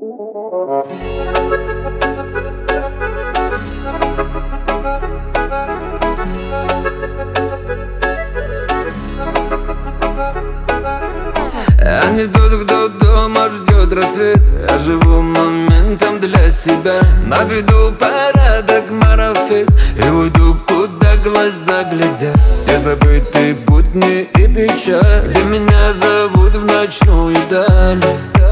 Я не тот, кто дома ждет рассвет. Я живу моментом для себя. Наведу порядок, марафет, и уйду, куда глаза глядят. Те забытые будни и печаль, где меня зовут в ночную даль.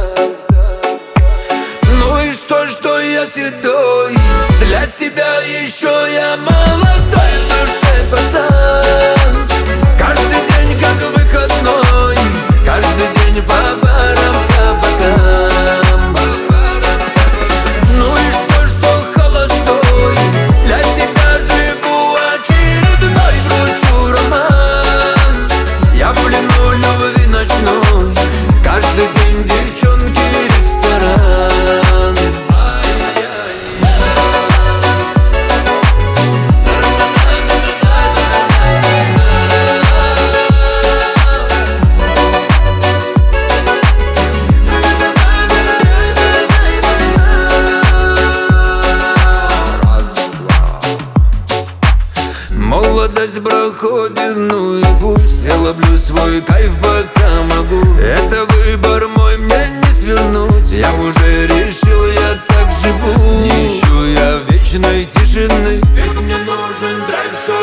Ну и что я седой? Для себя еще я молодой в душе пацан. Каждый день как выходной, каждый день по барам, кабакам. Ну и что холостой? Для себя живу очередной, кручу роман. Я в плену любви ночной, каждый день девчонки, ресторан. Молодость проходит, ну и пусть. Я ловлю свой кайф, пока могу. Это выбор мой, мне не свернуть. Я уже решил, я так живу. Не ищу я вечной тишины, ведь мне нужен драйв, что